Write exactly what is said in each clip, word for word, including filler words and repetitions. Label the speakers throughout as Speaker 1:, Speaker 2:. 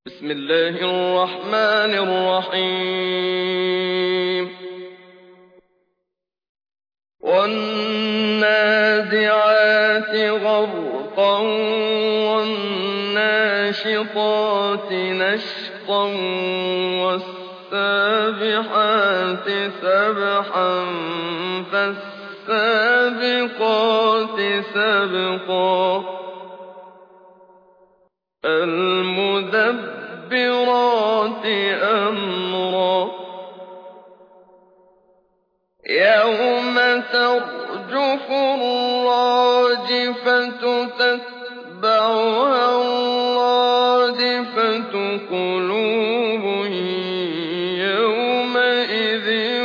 Speaker 1: بسم الله الرحمن الرحيم والنازعات غرقا والناشطات نشطا والسابحات سبحا فالسابقات سبقا فالمدبرات أمرا يوم ترجف الراجفة تتبعها الرادفة قلوب يومئذ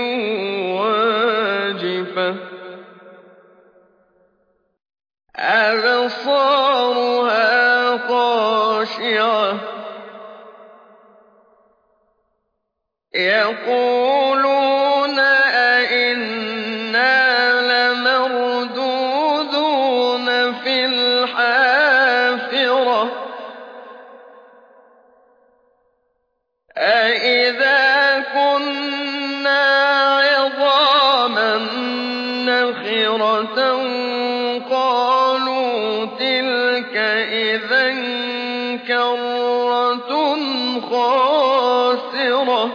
Speaker 1: واجفة أبصارها خاشعة يقولون أئنا لمردودون في الحافرة أئذا كنا عظاما نخرة قالوا تلك إذا كرة خاسرة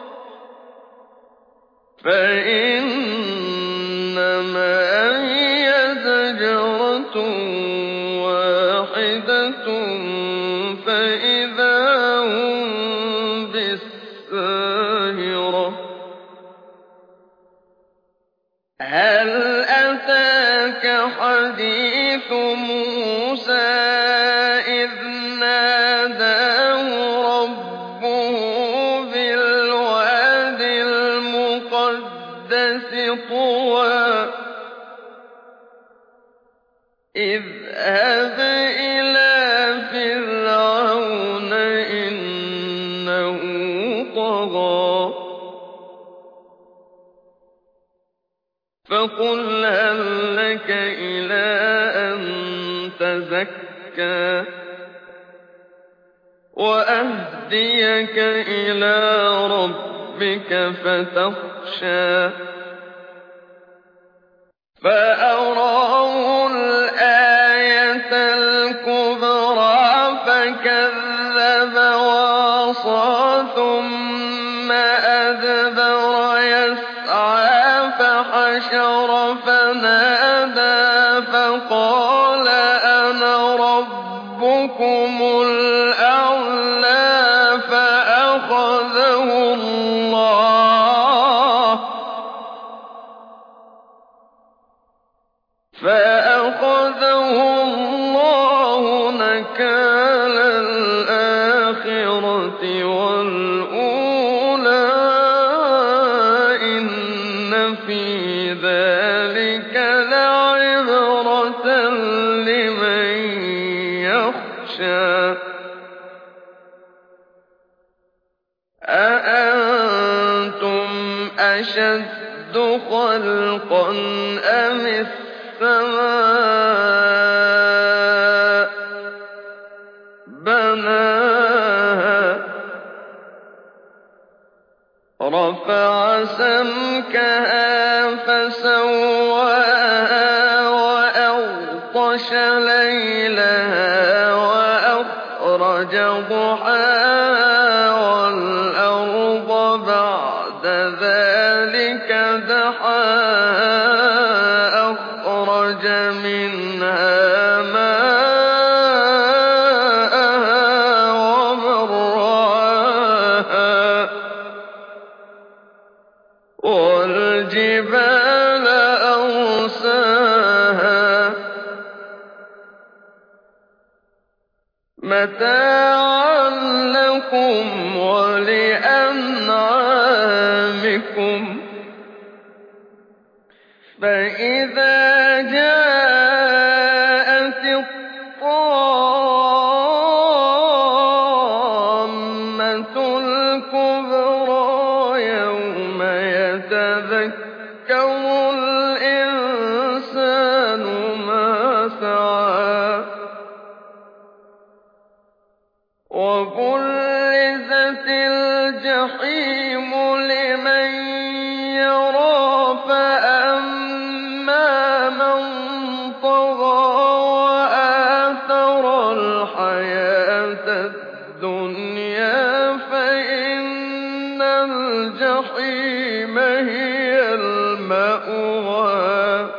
Speaker 1: فإنما هي زجرة واحدة فإذا هم بالساهرة هل أتاك حديث موسى إذ ناداه ربه بالواد المقدس طوى اذهب إلى فرعون إنه طغى فقل هل لك إلى أن تزكى وأهديك إلى ربك فتخشى فأراه الآية الكبرى فكذب وعصى ثم أدبر يسعى فحشر فنادى فقال أنا ربكم الأعلى فأخذه الله فأخذه الله نكال الآخرة والأولى إن في ذلك لعبرة لمن يخشى أأنتم أشد خلقا أم السماء بناها رفع سمكها فسواها وأغطش ليلها وأخرج ضحاها والأرض بعد ذلك دحاها أخرج منها ماءها ومرعاها والجبال أرساها متاعا لكم ولأنعامكم فإذا جاءت الطامة الكبرى يوم يتذكر الإنسان ما سعى وبل وَبُرِّزَتِ الْجَحِيمُ لِمَن يَرَىٰ فَأَمَّا مَن طَغَىٰ وَآثَرَ الْحَيَاةَ الدُّنْيَا فَإِنَّ الْجَحِيمَ هِيَ الْمَأْوَىٰ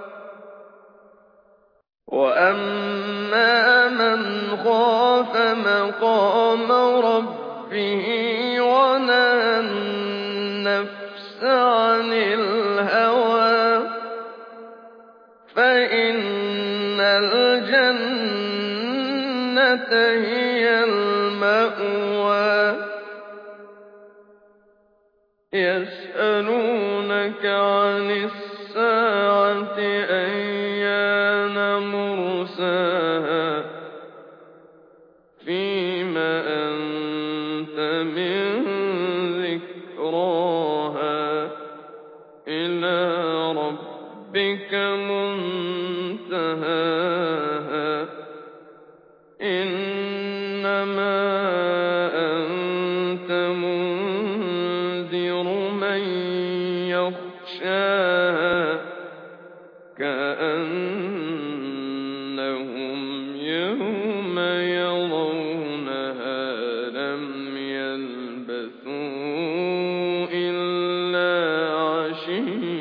Speaker 1: وَأَمَّا مَنْ خَافَ مَقَامَ رَبِّهِ وَنَهَى النَّفْسَ عَنِ الْهَوَىٰ فَإِنَّ الْجَنَّةَ هِيَ الْمَأْوَىٰ يَسْأَلُونَكَ عَنِ السَّاعَةِ أَيَّانَ مُرْسَاهَا فِيمَ أَنتَ مِن ذِكْرَاهَا إِلَىٰ رَبِّكَ مُنتَهَاهَا إِنَّمَا أَنتَ مُنذِرُ مَن يَخْشَاهَا كَأَنَّهُمْ يَوْمَ يَرَوْنَهَا لَمْ يَلْبَثُوا إِلَّا عَشِيًّا